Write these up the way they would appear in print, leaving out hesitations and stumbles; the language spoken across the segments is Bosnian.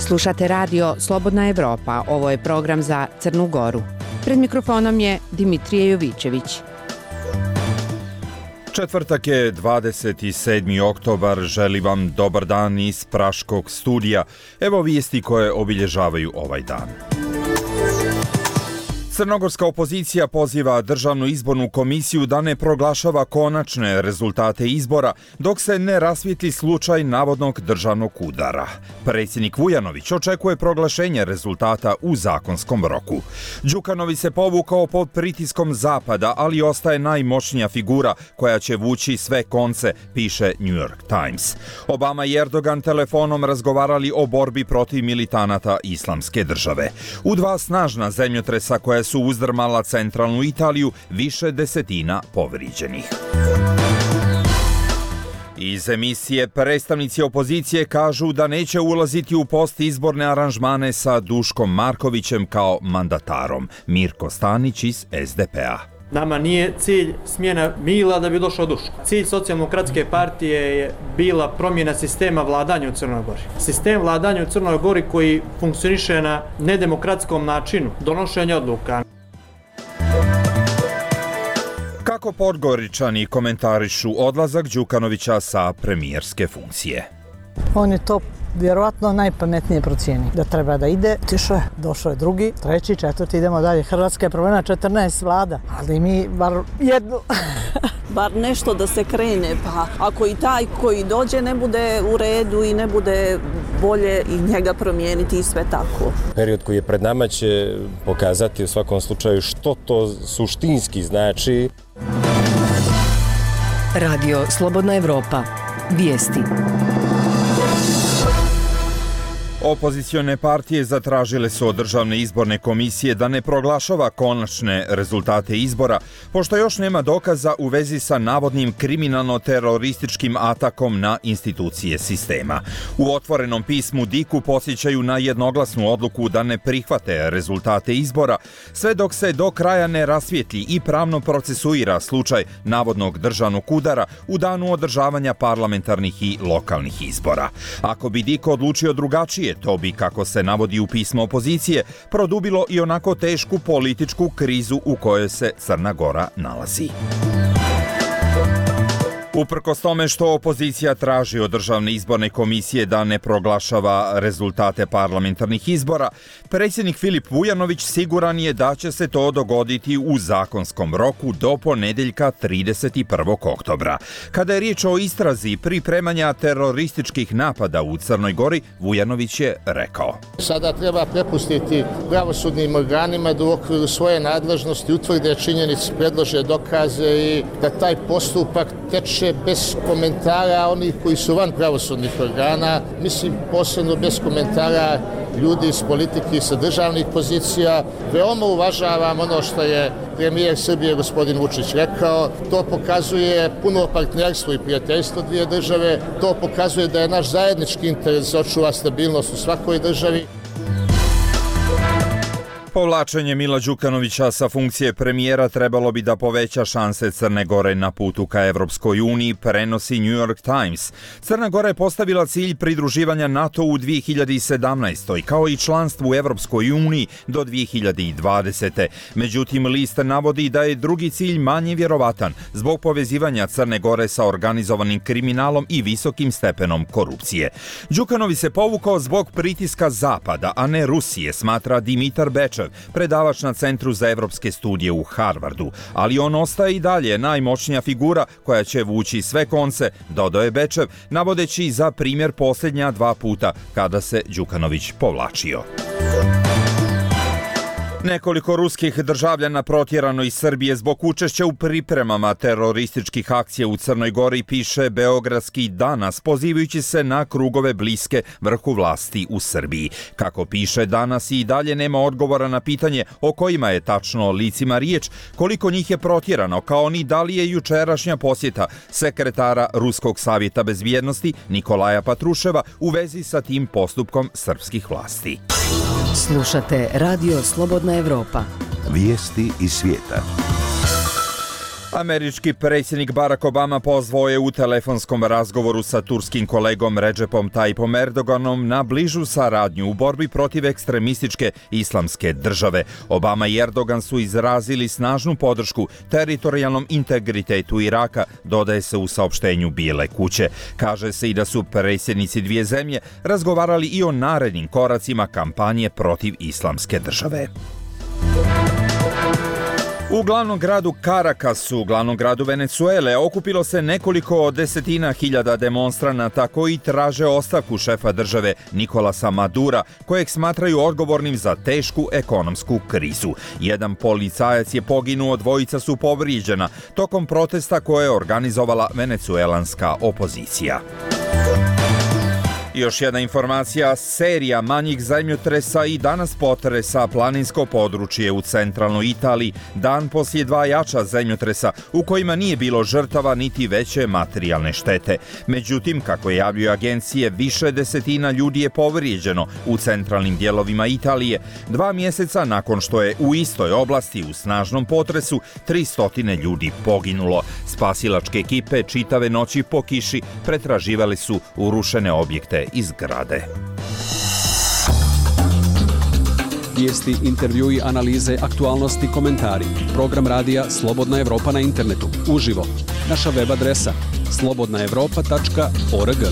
Slušate radio Slobodna Evropa, ovo je program za Crnu Goru. Pred mikrofonom je Dimitrije Jovićević. Četvrtak je 27. oktobar, želim vam dobar dan iz Praškog studija. Evo vijesti koje obilježavaju ovaj dan. Crnogorska opozicija poziva Državnu izbornu komisiju da ne proglašava konačne rezultate izbora dok se ne rasvijetli slučaj navodnog državnog udara. Predsjednik Vujanović očekuje proglašenje rezultata u zakonskom roku. Đukanović se povukao pod pritiskom Zapada, ali ostaje najmoćnija figura koja će vući sve konce, piše New York Times. Obama i Erdogan telefonom razgovarali o borbi protiv militanata Islamske države. U dva snažna zemljotresa koja su uzdrmala centralnu Italiju, više desetina povrijeđenih. Iz emisije predstavnici opozicije kažu da neće ulaziti u postizborne aranžmane sa Duškom Markovićem kao mandatarom. Mirko Stanić iz SDP-a. Nama nije cilj smjena Mila da bi došao Duško. Cilj Socijaldemokratske partije je bila promjena sistema vladanja u Crnoj Gori. Sistem vladanja u Crnoj Gori koji funkcioniše na nedemokratskom načinu donošenja odluka. Kako Podgoričani komentarišu odlazak Đukanovića sa premijerske funkcije? On je to vjerovatno najpametnije procijenio. Da treba da ide, otišao je, došao je drugi, treći, četvrti, idemo dalje. Hrvatska je promenila 14 vlada, ali mi bar jednu. Bar nešto da se krene, pa ako i taj koji dođe ne bude u redu i ne bude bolje i njega promijeniti i sve tako. Period koji je pred nama će pokazati u svakom slučaju što to suštinski znači. Radio Slobodna Evropa. Vijesti. Opozicione partije zatražile su od Državne izborne komisije da ne proglašava konačne rezultate izbora, pošto još nema dokaza u vezi sa navodnim kriminalno-terorističkim atakom na institucije sistema. U otvorenom pismu DIK-u podsjećaju na jednoglasnu odluku da ne prihvate rezultate izbora, sve dok se do kraja ne rasvijetli i pravno procesuira slučaj navodnog državnog udara u danu održavanja parlamentarnih i lokalnih izbora. Ako bi DIK odlučio drugačije, to bi, kako se navodi u pismu opozicije, produbilo i onako tešku političku krizu u kojoj se Crna Gora nalazi. Uprkos tome što opozicija traži od Državne izborne komisije da ne proglašava rezultate parlamentarnih izbora, predsjednik Filip Vujanović siguran je da će se to dogoditi u zakonskom roku do ponedjeljka 31. oktobra. Kada je riječ o istrazi pripremanja terorističkih napada u Crnoj Gori, Vujanović je rekao: Sada treba prepustiti pravosudnim organima da u okviru svoje nadležnosti utvrde činjenice, predlože dokaze i da taj postupak teče bez komentara onih koji su van pravosudnih organa, mislim posebno bez komentara ljudi iz politike i sa državnih pozicija. Veoma uvažavam ono što je premijer Srbije gospodin Vučić rekao. To pokazuje puno partnerstvo i prijateljstvo dvije države. To pokazuje da je naš zajednički interes da očuva stabilnost u svakoj državi. Povlačenje Mila Đukanovića sa funkcije premijera trebalo bi da poveća šanse Crne Gore na putu ka Evropskoj uniji, prenosi New York Times. Crna Gora je postavila cilj pridruživanja NATO u 2017. kao i članstvu u Evropskoj uniji do 2020. Međutim, list navodi da je drugi cilj manje vjerovatan zbog povezivanja Crne Gore sa organizovanim kriminalom i visokim stepenom korupcije. Đukanović se povukao zbog pritiska Zapada, a ne Rusije, smatra Dimitar Bečev, predavač na Centru za evropske studije u Harvardu, ali on ostaje i dalje najmoćnija figura koja će vući sve konce, dodao je Bečev, navodeći za primjer posljednja dva puta kada se Đukanović povlačio. Nekoliko ruskih državljana protjerano iz Srbije zbog učešća u pripremama terorističkih akcija u Crnoj Gori, piše Beogradski Danas, pozivajući se na krugove bliske vrhu vlasti u Srbiji. Kako piše Danas, i dalje nema odgovora na pitanje o kojima je tačno licima riječ, koliko njih je protjerano, kao ni da li je jučerašnja posjeta sekretara Ruskog savjeta bezbjednosti Nikolaja Patruševa u vezi sa tim postupkom srpskih vlasti. Slušate Radio Slobodna Evropa. Vijesti iz svijeta. Američki predsjednik Barack Obama pozvao je u telefonskom razgovoru sa turskim kolegom Recepom Tayyipom Erdoganom na bližu saradnju u borbi protiv ekstremističke islamske države. Obama i Erdogan su izrazili snažnu podršku teritorijalnom integritetu Iraka, dodaje se u saopštenju Bijele kuće. Kaže se i da su predsjednici dvije zemlje razgovarali i o narednim koracima kampanje protiv islamske države. U glavnom gradu Caracasu, glavnom gradu Venecuele, okupilo se nekoliko desetina hiljada demonstranata koji traže ostavku šefa države Nicolasa Madura, kojeg smatraju odgovornim za tešku ekonomsku krizu. Jedan policajac je poginuo, dvojica su povrijeđena tokom protesta koje je organizovala venecuelanska opozicija. Još jedna informacija, serija manjih zemljotresa i danas potresa planinsko područje u centralnoj Italiji, dan poslije dva jača zemljotresa u kojima nije bilo žrtava niti veće materijalne štete. Međutim, kako javljaju agencije, više desetina ljudi je povrijeđeno u centralnim dijelovima Italije, 2 mjeseca nakon što je u istoj oblasti u snažnom potresu 300 ljudi poginulo. Spasilačke ekipe čitave noći po kiši pretraživali su urušene objekte iz zgrade. Vijesti, intervjui, analize, aktualnosti, komentari. Program radija Slobodna Evropa na internetu. Uživo. Naša web adresa slobodnaevropa.org.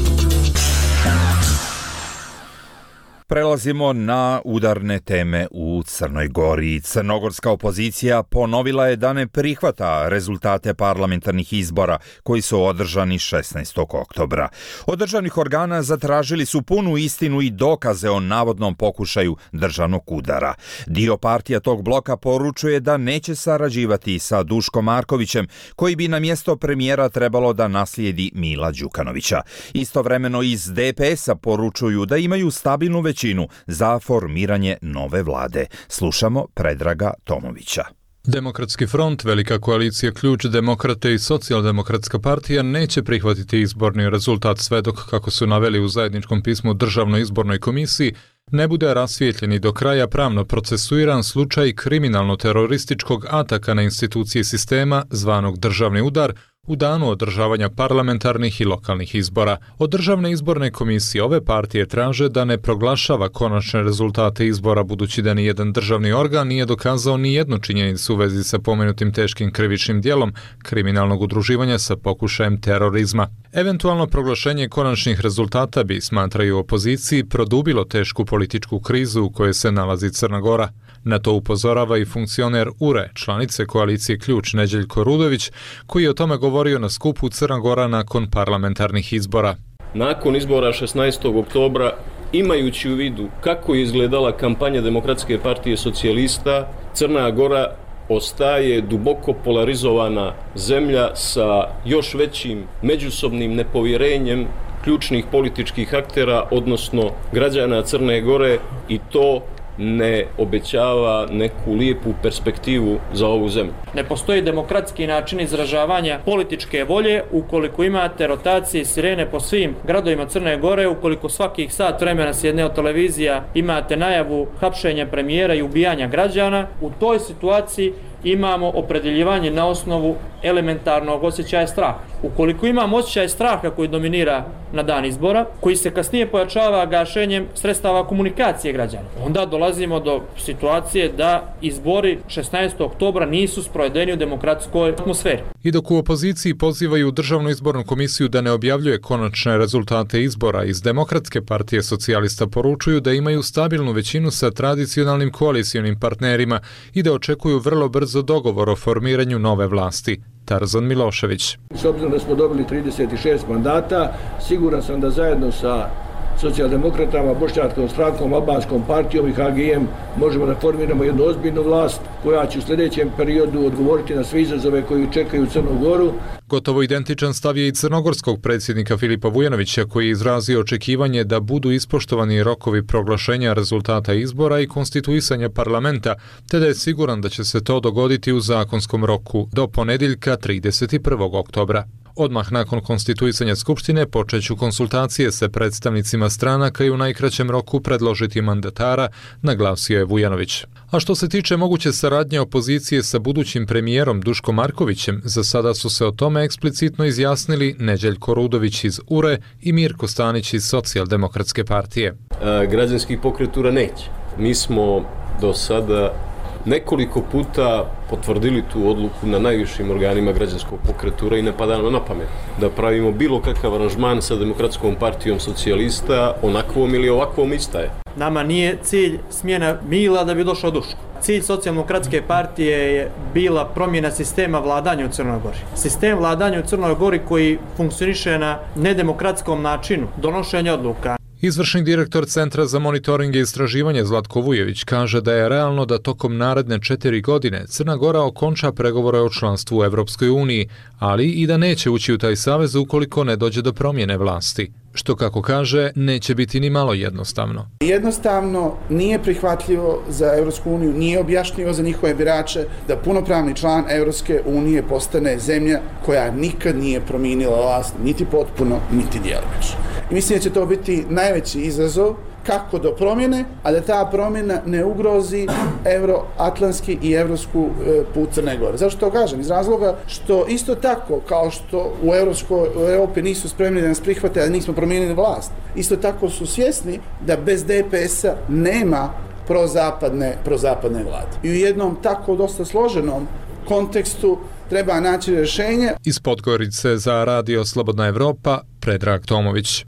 Prelazimo na udarne teme u Crnoj Gori. Crnogorska opozicija ponovila je da ne prihvata rezultate parlamentarnih izbora koji su održani 16. oktobra. Od državnih organa zatražili su punu istinu i dokaze o navodnom pokušaju državnog udara. Dio partija tog bloka poručuje da neće sarađivati sa Duškom Markovićem, koji bi na mjesto premijera trebalo da naslijedi Mila Đukanovića. Istovremeno iz DPS-a poručuju da imaju stabilnu većinu za formiranje nove vlade. Slušamo Predraga Tomovića. Demokratski front, Velika koalicija Ključ, Demokrate i Socijaldemokratska partija neće prihvatiti izborni rezultat sve dok, kako su naveli u zajedničkom pismu Državnoj izbornoj komisiji, ne bude rasvijetljen i do kraja pravno procesuiran slučaj kriminalno-terorističkog ataka na institucije sistema, zvanog državni udar, u danu održavanja parlamentarnih i lokalnih izbora. Od Državne izborne komisije ove partije traže da ne proglašava konačne rezultate izbora, budući da nijedan državni organ nije dokazao ni jednu činjenicu u vezi sa pomenutim teškim krivičnim djelom kriminalnog udruživanja sa pokušajem terorizma. Eventualno proglašenje konačnih rezultata bi, smatraju u opoziciji, produbilo tešku političku krizu u kojoj se nalazi Crna Gora. Na to upozorava i funkcioner URE, članice koalicije Ključ, Neđeljko Rudović, koji je o tome govorio na skupu Crna Gora nakon parlamentarnih izbora. Nakon izbora 16. oktobra, imajući u vidu kako je izgledala kampanja Demokratske partije socijalista, Crna Gora ostaje duboko polarizovana zemlja sa još većim međusobnim nepovjerenjem ključnih političkih aktera, odnosno građana Crne Gore, i to ne obećava neku lijepu perspektivu za ovu zemlju. Ne postoji demokratski način izražavanja političke volje ukoliko imate rotacije sirene po svim gradovima Crne Gore, ukoliko svakih sat vremena s jedne od televizija imate najavu hapšenja premijera i ubijanja građana. U toj situaciji imamo opredeljivanje na osnovu elementarnog osjećaja straha. Ukoliko imamo osjećaj straha koji dominira na dan izbora, koji se kasnije pojačava gašenjem sredstava komunikacije građana, onda dolazimo do situacije da izbori 16. oktobra nisu sprovedeni u demokratskoj atmosferi. I dok u opoziciji pozivaju Državnu izbornu komisiju da ne objavljuje konačne rezultate izbora, iz Demokratske partije socijalista poručuju da imaju stabilnu većinu sa tradicionalnim koalicionim partnerima i da očekuju vrlo brzo dogovor o formiranju nove vlasti. Tarzan Milošević. S obzirom da smo dobili 36 mandata, siguran sam da zajedno sa socijaldemokratama, Bošnjačkom strankom, Albanskom partijom i HGM možemo da formiramo jednu ozbiljnu vlast koja će u sljedećem periodu odgovoriti na sve izazove koji čekaju Crnu Goru. Gotovo identičan stav je i crnogorskog predsjednika Filipa Vujanovića, koji je izrazio očekivanje da budu ispoštovani rokovi proglašenja rezultata izbora i konstituisanja parlamenta, te da je siguran da će se to dogoditi u zakonskom roku do ponedjeljka 31. oktobra. Odmah nakon konstituisanja Skupštine počeću konsultacije sa predstavnicima stranaka i u najkraćem roku predložiti mandatara, naglasio je Vujanović. A što se tiče moguće saradnje opozicije sa budućim premijerom Duškom Markovićem, za sada su se o tome eksplicitno izjasnili Neđeljko Rudović iz URE i Mirko Stanić iz Socijaldemokratske partije. Građanski pokret URA neće. Mi smo do sada nekoliko puta potvrdili tu odluku na najvišim organima građanskog pokreta URA i ne pada nam na pamet da pravimo bilo kakav aranžman sa Demokratskom partijom socijalista, onakvom ili ovakvom ista je. Nama nije cilj smjena Mila da bi došao Duško. Cilj Socijaldemokratske partije je bila promjena sistema vladanja u Crnoj Gori. Sistem vladanja u Crnoj Gori koji funkcioniše na nedemokratskom načinu donošenja odluka. Izvršni direktor Centra za monitoring i istraživanje Zlatko Vujević kaže da je realno da tokom naredne 4 godine Crna Gora okonča pregovore o članstvu u Evropskoj uniji, ali i da neće ući u taj savez ukoliko ne dođe do promjene vlasti. Što, kako kaže, neće biti ni malo jednostavno. Jednostavno nije prihvatljivo za Evropsku uniju, nije objašnjivo za njihove birače da punopravni član Evropske unije postane zemlja koja nikad nije promijenila vlast, niti potpuno, niti djelomično. I mislim da će to biti najveći izazov kako do promjene, a da ta promjena ne ugrozi euroatlantski i evropsku put Crne Gore. Zašto to kažem? Iz razloga što isto tako kao što u Europi nisu spremni da nas prihvate, a nismo promijenili vlast, isto tako su svjesni da bez DPS-a nema prozapadne vlade. I u jednom tako dosta složenom kontekstu treba naći rješenje. Iz Podgorice za Radio Slobodna Evropa, Predrag Tomović.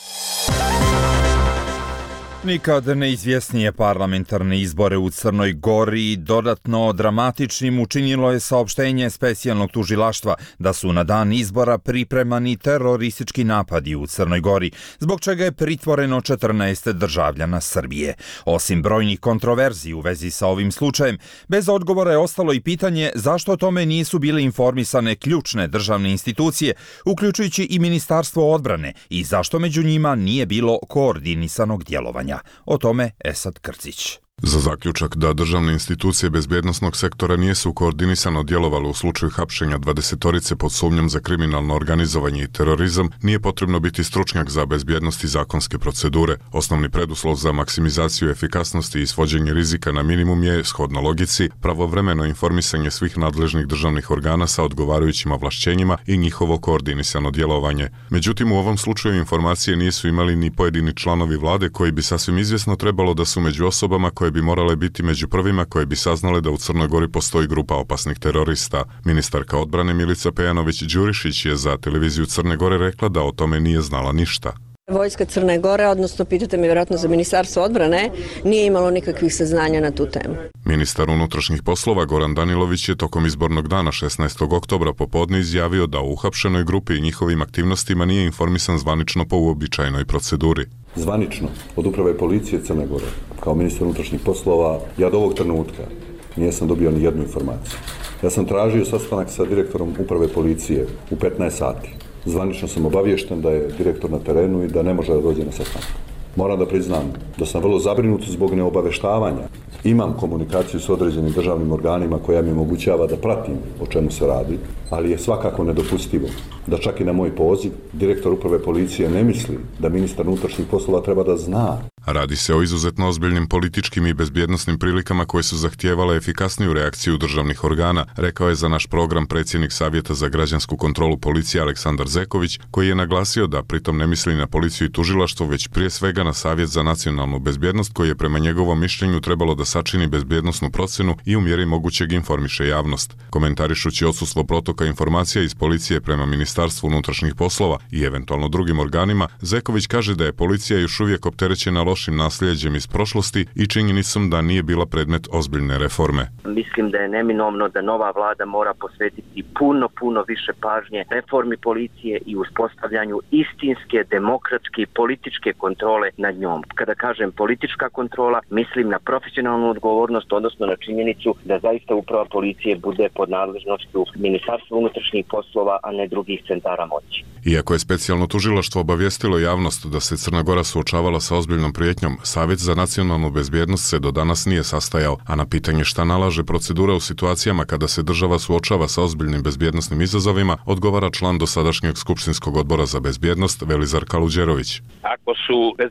Nikad neizvjesnije parlamentarne izbore u Crnoj Gori dodatno dramatičnim učinilo je saopštenje specijalnog tužilaštva da su na dan izbora pripremani teroristički napadi u Crnoj Gori, zbog čega je pritvoreno 14 državljana Srbije. Osim brojnih kontroverzij u vezi sa ovim slučajem, bez odgovora je ostalo i pitanje zašto o tome nisu bile informisane ključne državne institucije, uključujući i Ministarstvo odbrane, i zašto među njima nije bilo koordinisanog djelovanja. O tome Esad Krcić. Za zaključak da državne institucije bezbjednosnog sektora nijesu koordinisano djelovale u slučaju hapšenja 20-torice pod sumnjom za kriminalno organizovanje i terorizam, nije potrebno biti stručnjak za bezbjednost i zakonske procedure. Osnovni preduslov za maksimizaciju efikasnosti i svođenje rizika na minimum je, shodno logici, pravovremeno informisanje svih nadležnih državnih organa sa odgovarajućim ovlašćenjima i njihovo koordinisano djelovanje. Međutim, u ovom slučaju informacije nisu imali ni pojedini članovi vlade koji bi sasvim izvjesno trebalo da su među osobama koje bi morale biti među prvima koje bi saznale da u Crnoj Gori postoji grupa opasnih terorista. Ministarka odbrane Milica Pejanović-Đurišić je za televiziju Crne Gore rekla da o tome nije znala ništa. Vojska Crne Gore, odnosno pitate me vjerojatno za Ministarstvo odbrane, nije imalo nikakvih saznanja na tu temu. Ministar unutrašnjih poslova Goran Danilović je tokom izbornog dana 16. oktobra popodne izjavio da u uhapšenoj grupi i njihovim aktivnostima nije informisan zvanično po uobičajenoj proceduri. Zvanično od uprave policije Crne Gore, kao ministar unutrašnjih poslova, ja do ovog trenutka nisam dobio ni jednu informaciju. Ja sam tražio sastanak sa direktorom uprave policije u 15 sati. Zvanično sam obaviješten da je direktor na terenu i da ne može da dođe na sastanak. Moram da priznam da sam vrlo zabrinut zbog neobaveštavanja. Imam komunikaciju s određenim državnim organima koja mi omogućava da pratim o čemu se radi, ali je svakako nedopustivo da čak i na moj poziv direktor uprave policije ne misli da ministar unutrašnjih poslova treba da zna. Radi se o izuzetno ozbiljnim političkim i bezbjednosnim prilikama koje su zahtijevale efikasniju reakciju državnih organa, rekao je za naš program predsjednik Savjeta za građansku kontrolu policije Aleksandar Zeković, koji je naglasio da pritom ne misli na policiju i tužilaštvo, već prije svega na Savjet za nacionalnu bezbjednost, koji je prema njegovom mišljenju trebalo da sačini bezbjednosnu procjenu i u mjeri mogućeg informiše javnost. Komentarišući odsustvo protoka informacija iz policije prema Ministarstvu unutrašnjih poslova i eventualno drugim organima, Zeković kaže da je policija još uvijek opterećena lošim nasljeđem iz prošlosti i činjenicom da nije bila predmet ozbiljne reforme. Mislim da je neminovno da nova vlada mora posvetiti puno više pažnje reformi policije i uspostavljanju istinske, demokratske i političke kontrole nad njom. Kada kažem politička kontrola, mislim na profesionalnu odgovornost, odnosno na činjenicu da zaista uprava policije bude pod nadležnošću Ministarstva unutrašnjih poslova, a ne drugih centara moći. Iako je specijalno tužilaštvo obavijestilo javnost da se Crna Gora suočavala sa ozbiljnom prijetnjom, Savjet za nacionalnu bezbjednost se do danas nije sastajao, a na pitanje šta nalaže procedura u situacijama kada se država suočava sa ozbiljnim bezbjednosnim izazovima, odgovara član dosadašnjeg skupštinskog odbora za bezbjednost Velizar Kaluđerović. Ako su bezbjednost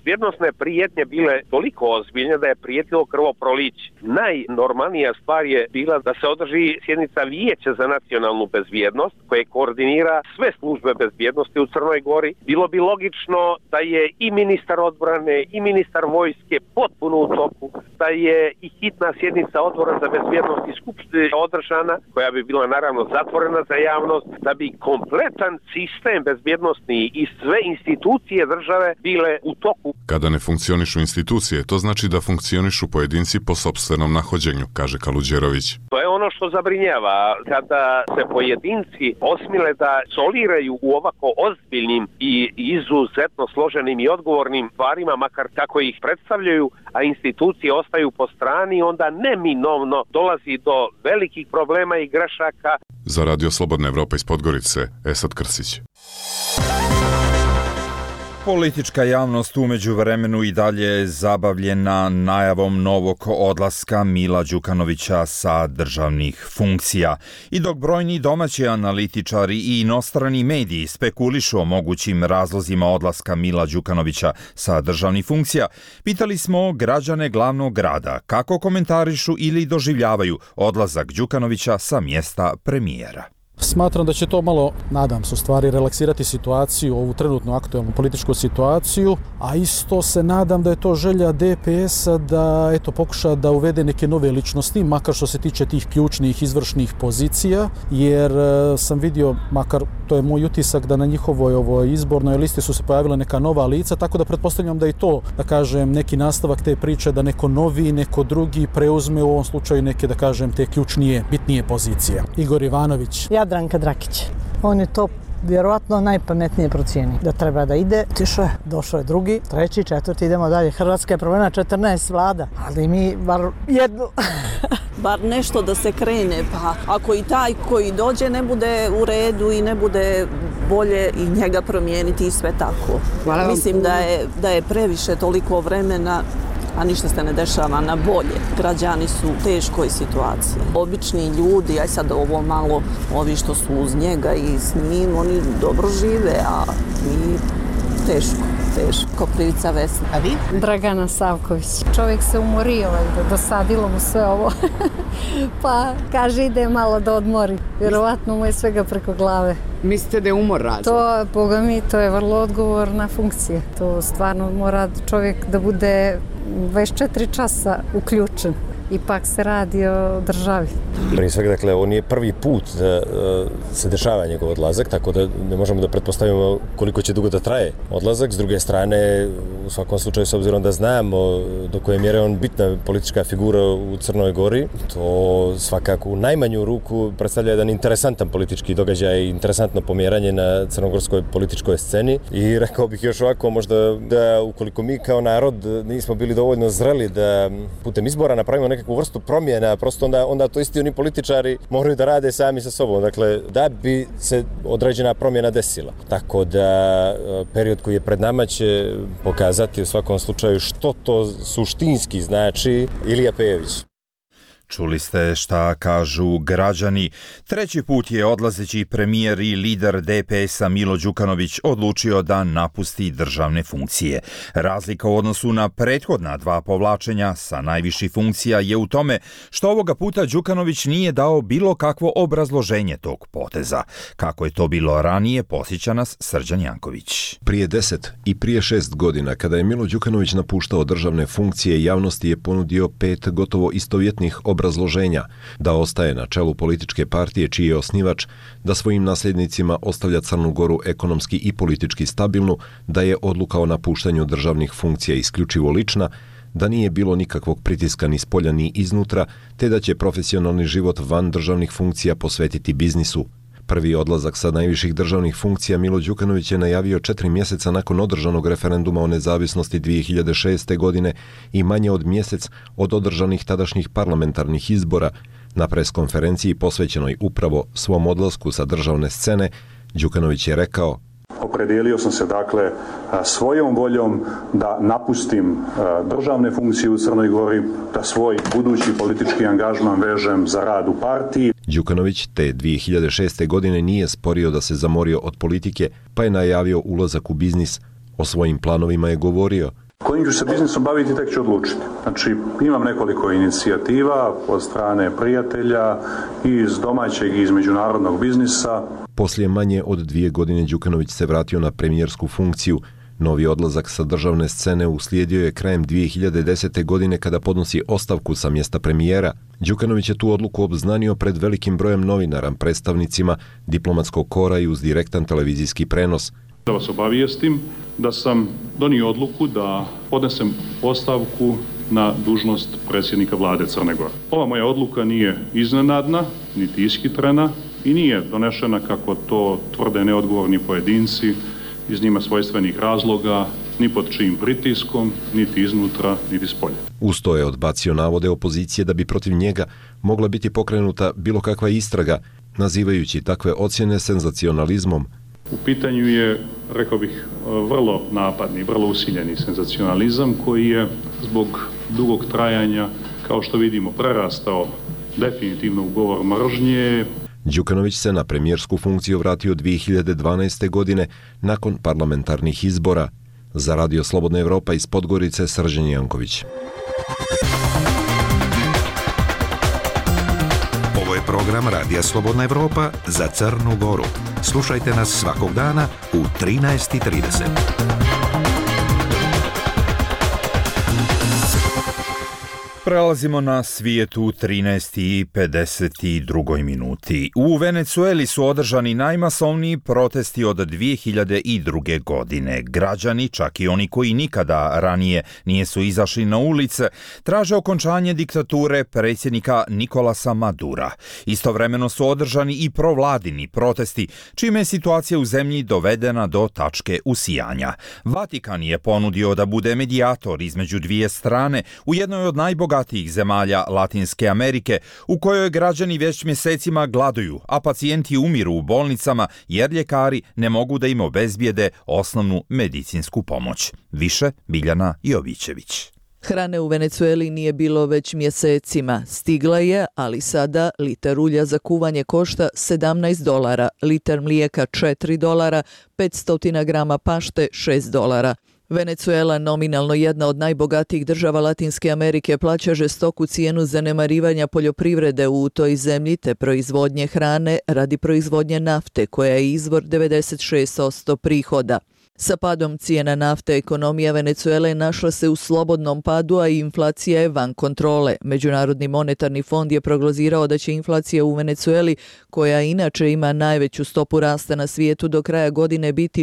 bezbjednostne prijetnje bile toliko ozbiljne da je prijetilo krvoproliće. Najnormalnija stvar je bila da se održi sjednica Vijeća za nacionalnu bezbjednost koje koordinira sve službe bezbjednosti u Crnoj Gori. Bilo bi logično da je i ministar odbrane i ministar vojske potpuno u toku, da je i hitna sjednica odbora za bezbjednost i skupštine održana, koja bi bila naravno zatvorena za javnost, da bi kompletan sistem bezbjednosti i sve institucije države bile u toku. Kada ne funkcionišu institucije, to znači da funkcionišu pojedinci po sopstvenom nahođenju, kaže Kaluđerović. To je ono što zabrinjava, kada se pojedinci osmile da soliraju u ovako ozbiljnim i izuzetno složenim i odgovornim stvarima, makar tako ih predstavljaju, a institucije ostaju po strani, onda neminovno dolazi do velikih problema i grešaka. Za Radio Slobodna Evropa iz Podgorice, Esad Krsić. Politička javnost u međuvremenu i dalje je zabavljena najavom novog odlaska Mila Đukanovića sa državnih funkcija. I dok brojni domaći analitičari i inostrani mediji spekulišu o mogućim razlozima odlaska Mila Đukanovića sa državnih funkcija, pitali smo građane glavnog grada kako komentarišu ili doživljavaju odlazak Đukanovića sa mjesta premijera. Smatram da će to malo, nadam se u stvari, relaksirati situaciju, ovu trenutnu aktualnu političku situaciju, a isto se nadam da je to želja DPS-a da pokuša da uvede neke nove ličnosti, makar što se tiče tih ključnih izvršnih pozicija, jer sam vidio, makar to je moj utisak, da na njihovoj ovoj izbornoj listi su se pojavila neka nova lica, tako da pretpostavljam da i to, da kažem, neki nastavak te priče, da neko novi, neko drugi preuzme u ovom slučaju neke, da kažem, te ključnije, bitnije pozicije. Igor Ivanović. Jadranka Drakić. On je to vjerovatno najpametnije procijeni. Da treba da ide, otišao je, došao je drugi, treći, četvrti, idemo dalje. Hrvatska je promijenila 14 vlada, ali mi bar jednu. Bar nešto da se krene, pa ako i taj koji dođe ne bude u redu i ne bude bolje i njega promijeniti i sve tako. Mislim da je previše toliko vremena, a ništa se ne dešava na bolje. Građani su u teškoj situaciji. Obični ljudi, aj sad ovo malo, ovi što su uz njega i s njim, oni dobro žive, a mi teško. Koprivica Vesna. A vi? Dragana Savković. Čovjek se umorio, dosadilo mu sve ovo. Pa kaže ide malo da odmori. Vjerovatno mu je svega preko glave. Mislite da je umor razlog? To, boga mi, to je vrlo odgovorna funkcija. To stvarno mora čovjek da bude 24 časa uključen. Ipak se radi o državi. Prije svega, dakle, ovo nije prvi put da se dešava njegov odlazak, tako da ne možemo da pretpostavimo koliko će dugo da traje odlazak. S druge strane, u svakom slučaju, s obzirom da znamo do koje mjere on bitna politička figura u Crnoj Gori, to svakako u najmanju ruku predstavlja jedan interesantan politički događaj i interesantno pomjeranje na crnogorskoj političkoj sceni. I rekao bih još ovako, možda da ukoliko mi kao narod nismo bili dovoljno zreli da putem izbora napravimo nekakvu vrstu promjena, prosto onda to isti oni političari moraju da rade sami sa sobom, dakle, da bi se određena promjena desila. Tako da period koji je pred nama će pokazati u svakom slučaju što to suštinski znači Ilija Pejević. Čuli ste šta kažu građani. Treći put je odlazeći premijer i lider DPS-a Milo Đukanović odlučio da napusti državne funkcije. Razlika u odnosu na prethodna dva povlačenja sa najviših funkcija je u tome što ovoga puta Đukanović nije dao bilo kakvo obrazloženje tog poteza. Kako je to bilo ranije, posjeća nas Srđan Janković. Prije 10 i prije 6 godina, kada je Milo Đukanović napuštao državne funkcije, javnosti je ponudio 5 gotovo istovjetnih obrazloženja, da ostaje na čelu političke partije čiji je osnivač, da svojim nasljednicima ostavlja Crnu Goru ekonomski i politički stabilnu, da je odluka o napuštanju državnih funkcija isključivo lična, da nije bilo nikakvog pritiska ni spolja ni iznutra, te da će profesionalni život van državnih funkcija posvetiti biznisu. Prvi odlazak sa najviših državnih funkcija Milo Đukanović je najavio 4 mjeseca nakon održanog referenduma o nezavisnosti 2006. godine i manje od mjesec od održanih tadašnjih parlamentarnih izbora. Na preskonferenciji posvećenoj upravo svom odlasku sa državne scene, Đukanović je rekao: Opredijelio sam se dakle svojom voljom da napustim državne funkcije u Crnoj Gori, da svoj budući politički angažman vežem za rad u partiji. Đukanović te 2006. godine nije sporio da se zamorio od politike, pa je najavio ulazak u biznis. O svojim planovima je govorio: Kojim ću se biznisom baviti, tek ću odlučiti. Znači, imam nekoliko inicijativa od strane prijatelja i iz domaćeg i iz međunarodnog biznisa. Poslije manje od 2 godine Đukanović se vratio na premijersku funkciju. Novi odlazak sa državne scene uslijedio je krajem 2010. godine kada podnosi ostavku sa mjesta premijera. Đukanović je tu odluku obznanio pred velikim brojem novinara, predstavnicima diplomatskog kora i uz direktan televizijski prenos. Da vas obavijestim da sam donio odluku da podnesem ostavku na dužnost predsjednika vlade Crne Gore. Ova moja odluka nije iznenadna, niti ishitrena i nije donešena kako to tvrde neodgovorni pojedinci iz njima svojstvenih razloga, ni pod čijim pritiskom, niti iznutra, niti spolja. Uz to je odbacio navode opozicije da bi protiv njega mogla biti pokrenuta bilo kakva istraga, nazivajući takve ocjene senzacionalizmom. U pitanju je, rekao bih, vrlo napadni, vrlo usiljeni senzacionalizam koji je zbog dugog trajanja, kao što vidimo, prerastao definitivno u govor mržnje. Đukanović se na premijersku funkciju vratio 2012. godine nakon parlamentarnih izbora. Za Radio Slobodna Evropa iz Podgorice, Srđan Janković. Ovo je program Radija Slobodna Evropa za Crnu Goru. Slušajte nas svakog dana u 13:30. Prelazimo na svijet u 13:52 minuti. U Venecueli su održani najmasovniji protesti od 2002. godine. Građani, čak i oni koji nikada ranije nisu izašli na ulice, traže okončanje diktature predsjednika Nicolasa Madura. Istovremeno su održani i provladini protesti, čime je situacija u zemlji dovedena do tačke usijanja. Vatikan je ponudio da bude medijator između dvije strane u jednoj od najbogatijih zemalja Latinske Amerike, u kojoj građani već mjesecima gladuju, a pacijenti umiru u bolnicama jer ljekari ne mogu da im obezbijede osnovnu medicinsku pomoć. Više Biljana Jovićević. Hrane u Venecueli nije bilo već mjesecima. Stigla je, ali sada litar ulja za kuvanje košta $17, litar mlijeka $4, 500 grama pašte $6. Venecuela, nominalno jedna od najbogatijih država Latinske Amerike, plaća žestoku cijenu zanemarivanja poljoprivrede u toj zemlji te proizvodnje hrane radi proizvodnje nafte, koja je izvor 96% prihoda. Sa padom cijena nafte ekonomija Venecuele našla se u slobodnom padu, a inflacija je van kontrole. Međunarodni monetarni fond je prognozirao da će inflacija u Venecueli, koja inače ima najveću stopu rasta na svijetu, do kraja godine biti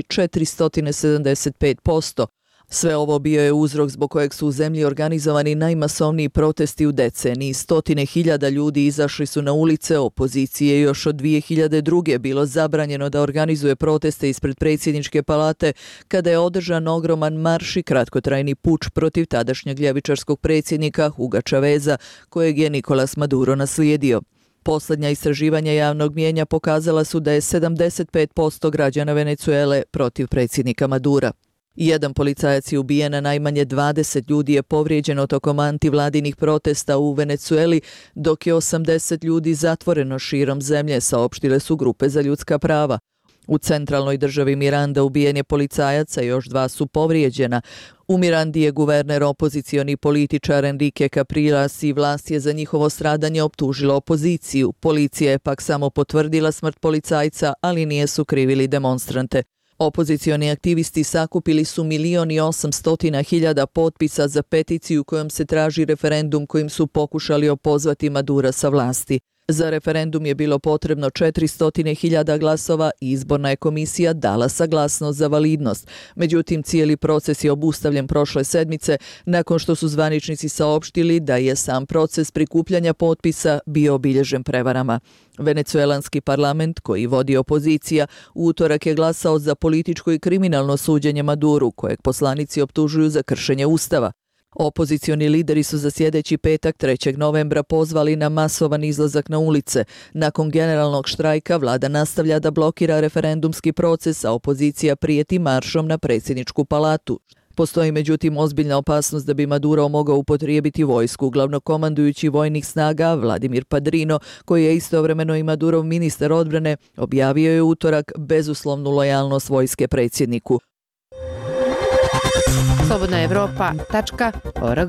475%. Sve ovo bio je uzrok zbog kojeg su u zemlji organizovani najmasovniji protesti u deceniji. 100.000 ljudi izašli su na ulice. Opoziciji je još od 2002. bilo zabranjeno da organizuje proteste ispred predsjedničke palate kada je održan ogroman marš i kratkotrajni puč protiv tadašnjeg ljevičarskog predsjednika Huga Chaveza, kojeg je Nicolás Maduro naslijedio. Posljednja istraživanja javnog mijenja pokazala su da je 75% građana Venecuele protiv predsjednika Madura. Jedan policajac je ubijen, a najmanje 20 ljudi je povrijeđeno tokom antivladinih protesta u Venecueli, dok je 80 ljudi zatvoreno širom zemlje, saopštile su grupe za ljudska prava. U centralnoj državi Miranda ubijen je policajac, a još 2 su povrijeđena. U Mirandi je guverner opozicioni političar Enrique Capriles i vlast je za njihovo stradanje optužila opoziciju. Policija je pak samo potvrdila smrt policajca, ali nije sukrivili demonstrante. Opozicioni aktivisti sakupili su 1.800.000 potpisa za peticiju kojom se traži referendum kojim su pokušali opozvati Madura sa vlasti. Za referendum je bilo potrebno 400.000 glasova i izborna je komisija dala saglasnost za validnost. Međutim, cijeli proces je obustavljen prošle sedmice nakon što su zvaničnici saopštili da je sam proces prikupljanja potpisa bio obilježen prevarama. Venecuelanski parlament, koji vodi opozicija, u utorak je glasao za političko i kriminalno suđenje Maduru, kojeg poslanici optužuju za kršenje ustava. Opozicioni lideri su za sljedeći petak 3. novembra pozvali na masovan izlazak na ulice. Nakon generalnog štrajka vlada nastavlja da blokira referendumski proces, a opozicija prijeti maršom na predsjedničku palatu. Postoji međutim ozbiljna opasnost da bi Maduro mogao upotrijebiti vojsku. Glavnokomandujući vojnih snaga Vladimir Padrino, koji je istovremeno i Madurov ministar odbrane, objavio je utorak bezuslovnu lojalnost vojske predsjedniku. slobodnaevropa.org.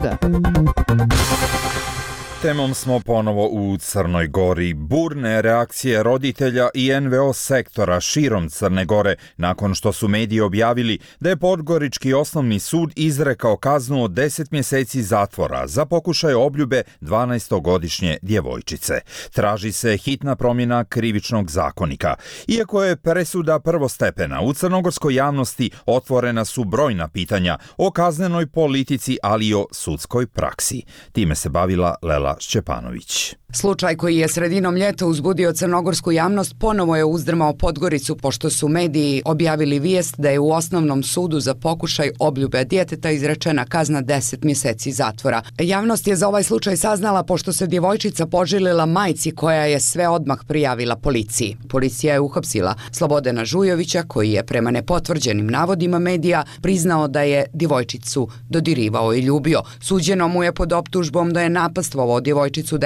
Temom smo ponovo u Crnoj Gori. Burne reakcije roditelja i NVO sektora širom Crne Gore nakon što su mediji objavili da je Podgorički osnovni sud izrekao kaznu od 10 mjeseci zatvora za pokušaj obljube 12-godišnje djevojčice. Traži se hitna promjena krivičnog zakonika. Iako je presuda prvostepena, u crnogorskoj javnosti otvorena su brojna pitanja o kaznenoj politici, ali i o sudskoj praksi. Time se bavila Lela Šćepanović. Slučaj koji je sredinom ljeta uzbudio crnogorsku javnost ponovo je uzdrmao Podgoricu pošto su mediji objavili vijest da je u osnovnom sudu za pokušaj obljube djeteta izrečena kazna 10 mjeseci zatvora. Javnost je za ovaj slučaj saznala pošto se djevojčica poželila majci koja je sve odmah prijavila policiji. Policija je uhapsila Slobodana Žujovića koji je prema nepotvrđenim navodima medija priznao da je djevojčicu dodirivao i ljubio. Suđeno mu je pod optužbom da je napastvovao djevojčicu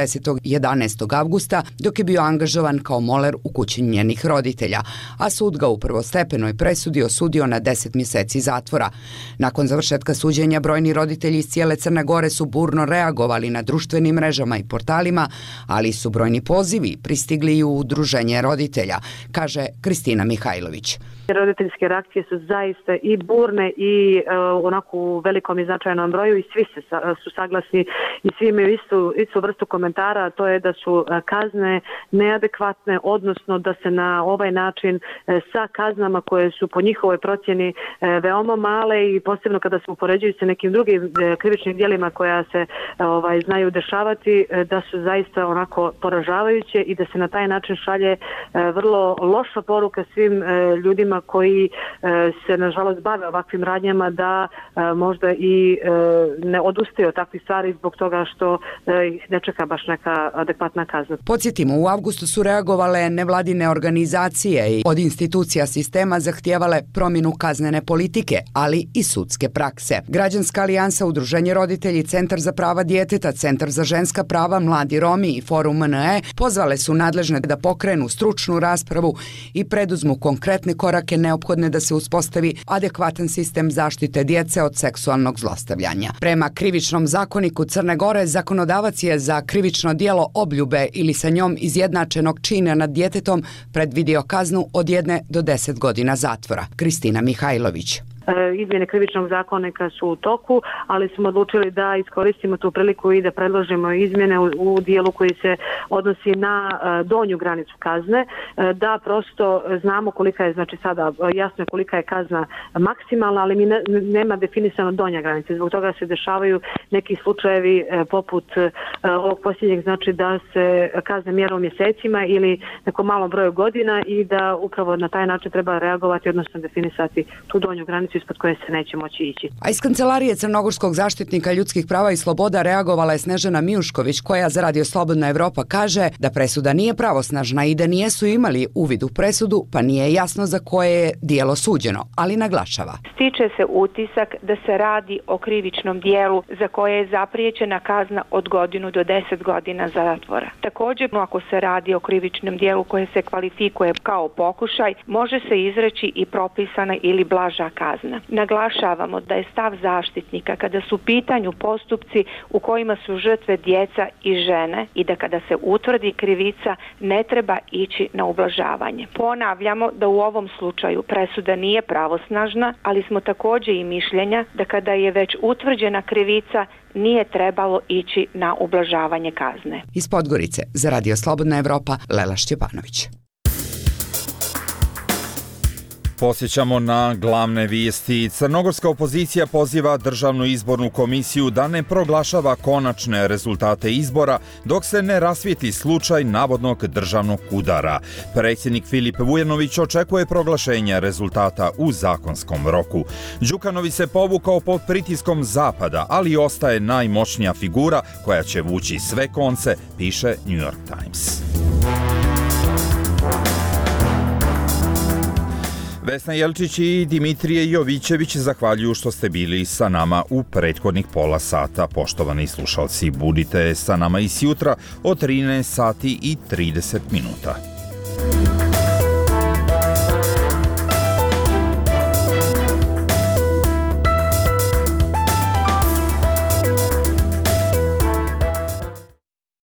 11. avgusta dok je bio angažovan kao moler u kući njenih roditelja, a sud ga u prvostepenoj presudi osudio na 10 mjeseci zatvora. Nakon završetka suđenja brojni roditelji iz cijele Crne Gore su burno reagovali na društvenim mrežama i portalima, ali su brojni pozivi pristigli i u udruženje roditelja, kaže Kristina Mihajlović. Roditeljske reakcije su zaista i burne i onako u velikom i značajnom broju i svi su saglasni i svi imaju istu vrstu komentara, to je da su kazne neadekvatne, odnosno da se na ovaj način sa kaznama koje su po njihovoj procjeni veoma male i posebno kada se upoređuju sa nekim drugim krivičnim djelima koja se znaju dešavati, da su zaista onako poražavajuće i da se na taj način šalje vrlo loša poruka svim ljudima koji se nažalost bave ovakvim radnjama da možda i ne odustaju od takvih stvari zbog toga što ih ne čeka baš neka adekvatna kazna. Podsjetimo, u avgustu su reagovale nevladine organizacije i od institucija sistema zahtijevale promjenu kaznene politike, ali i sudske prakse. Građanska alijansa, Udruženje roditelji, Centar za prava djeteta, Centar za ženska prava, Mladi Romi i Forum MNE pozvale su nadležne da pokrenu stručnu raspravu i preduzmu konkretne korake neophodne da se uspostavi adekvatan sistem zaštite djece od seksualnog zlostavljanja. Prema krivičnom zakoniku Crne Gore, zakonodavac je za krivično djelo obljube ili sa njom izjednačenog čina nad djetetom predvidio kaznu od 1 do 10 godina zatvora. Kristina Mihajlović. Izmjene krivičnog zakonika su u toku, ali smo odlučili da iskoristimo tu priliku i da predložimo izmjene u dijelu koji se odnosi na donju granicu kazne, da prosto znamo kolika je, znači sada jasno je kolika je kazna maksimalna, ali mi nema definisano donja granica. Zbog toga se dešavaju neki slučajevi poput ovog posljednjeg, znači da se kazne mjera u mjesecima ili nekom malom broju godina i da upravo na taj način treba reagovati, odnosno definisati tu donju granicu ispod koje se neće moći ići. A iz Kancelarije Crnogorskog zaštitnika ljudskih prava i sloboda reagovala je Snežana Mijušković, koja za Radio Slobodna Evropa kaže da presuda nije pravosnažna i da nijesu imali uvid u presudu, pa nije jasno za koje je djelo suđeno, ali naglašava. Stiče se utisak da se radi o krivičnom dijelu za koje je zapriječena kazna od 1 do 10 godina zatvora. Također, ako se radi o krivičnom dijelu koje se kvalifikuje kao pokušaj, može se izreći i propisana ili blaža kazna. Naglašavamo da je stav zaštitnika kada su u pitanju postupci u kojima su žrtve djeca i žene i da kada se utvrdi krivica ne treba ići na ublažavanje. Ponavljamo da u ovom slučaju presuda nije pravosnažna, ali smo također i mišljenja da kada je već utvrđena krivica nije trebalo ići na ublažavanje kazne. Iz Podgorice za Radio Slobodna Evropa, Lela Šćepanović. Posjećamo na glavne vijesti. Crnogorska opozicija poziva Državnu izbornu komisiju da ne proglašava konačne rezultate izbora dok se ne rasvijetli slučaj navodnog državnog udara. Predsjednik Filip Vujanović očekuje proglašenje rezultata u zakonskom roku. Đukanović se povukao pod pritiskom Zapada, ali ostaje najmoćnija figura koja će vući sve konce, piše New York Times. Vesna Jelčić i Dimitrije Jovićević zahvaljuju što ste bili sa nama u prethodnih pola sata. Poštovani slušalci, budite sa nama i sjutra od 13 sati i 30 minuta.